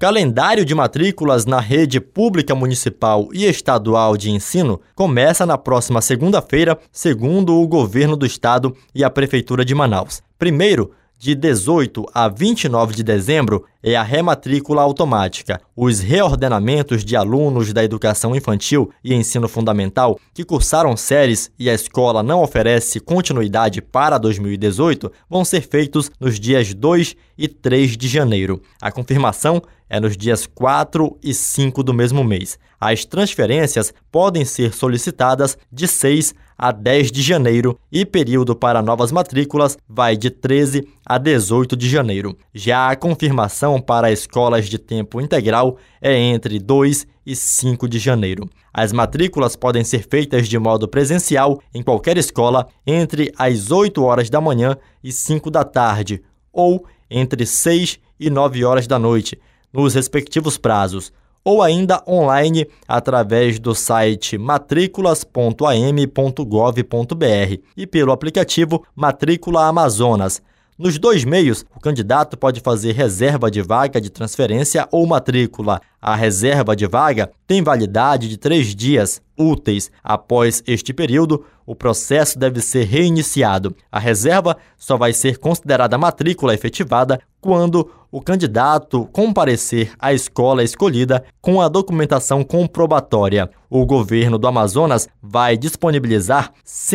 calendário de matrículas na rede pública municipal e estadual de ensino começa na próxima segunda-feira, segundo o governo do estado e a Prefeitura de Manaus. Primeiro, de 18 a 29 de dezembro, é a rematrícula automática. Os reordenamentos de alunos da educação infantil e ensino fundamental que cursaram séries e a escola não oferece continuidade para 2018 vão ser feitos nos dias 2 e 3 de janeiro. A confirmação é nos dias 4 e 5 do mesmo mês. As transferências podem ser solicitadas de 6 a 10 de janeiro e período para novas matrículas vai de 13 a 18 de janeiro. Já a confirmação para escolas de tempo integral é entre 2 e 5 de janeiro. As matrículas podem ser feitas de modo presencial em qualquer escola entre as 8 horas da manhã e 5 da tarde ou entre 6 e 9 horas da noite, nos respectivos prazos, ou ainda online através do site matriculas.am.gov.br e pelo aplicativo Matrícula Amazonas. Nos dois meios, o candidato pode fazer reserva de vaga de transferência ou matrícula. A reserva de vaga tem validade de 3 dias úteis. Após este período, o processo deve ser reiniciado. A reserva só vai ser considerada matrícula efetivada quando o candidato comparecer à escola escolhida com a documentação comprobatória. O governo do Amazonas vai disponibilizar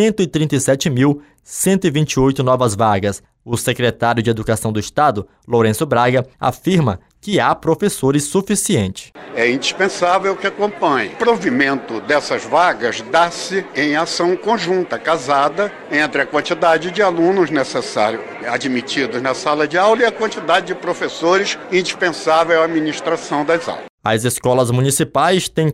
137.128 novas vagas. O secretário de Educação do Estado, Lourenço Braga, afirma que há professores suficientes. É indispensável que acompanhe. O provimento dessas vagas dá-se em ação conjunta, casada, entre a quantidade de alunos necessários admitidos na sala de aula e a quantidade de professores indispensável à administração das aulas. As escolas municipais têm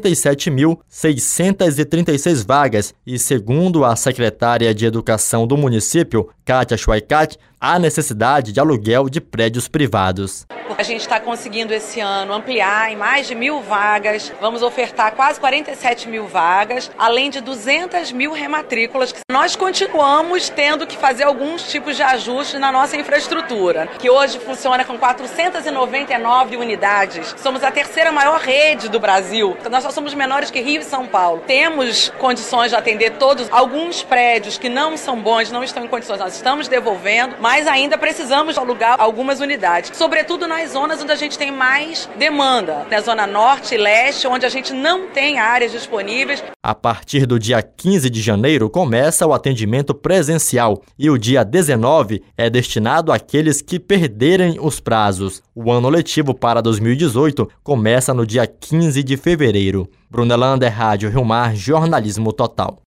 47.636 vagas e, segundo a secretária de Educação do município, Kátia Schweikat, há necessidade de aluguel de prédios privados. A gente está conseguindo esse ano ampliar em mais de 1.000 vagas, vamos ofertar quase 47.000 vagas, além de 200.000 rematrículas. Nós continuamos tendo que fazer alguns tipos de ajustes na nossa infraestrutura, que hoje funciona com 499 unidades. Somos a terceira maior rede do Brasil. Nós só somos menores que Rio e São Paulo. Temos condições de atender todos. Alguns prédios que não são bons, não estão em condições, nós estamos devolvendo, mas ainda precisamos alugar algumas unidades, sobretudo nas zonas onde a gente tem mais demanda, na zona norte e leste, onde a gente não tem áreas disponíveis. A partir do dia 15 de janeiro começa o atendimento presencial e o dia 19 é destinado àqueles que perderem os prazos. O ano letivo para 2018 começa no dia 15 de fevereiro. Brunelander, Rádio Rio Mar, Jornalismo Total.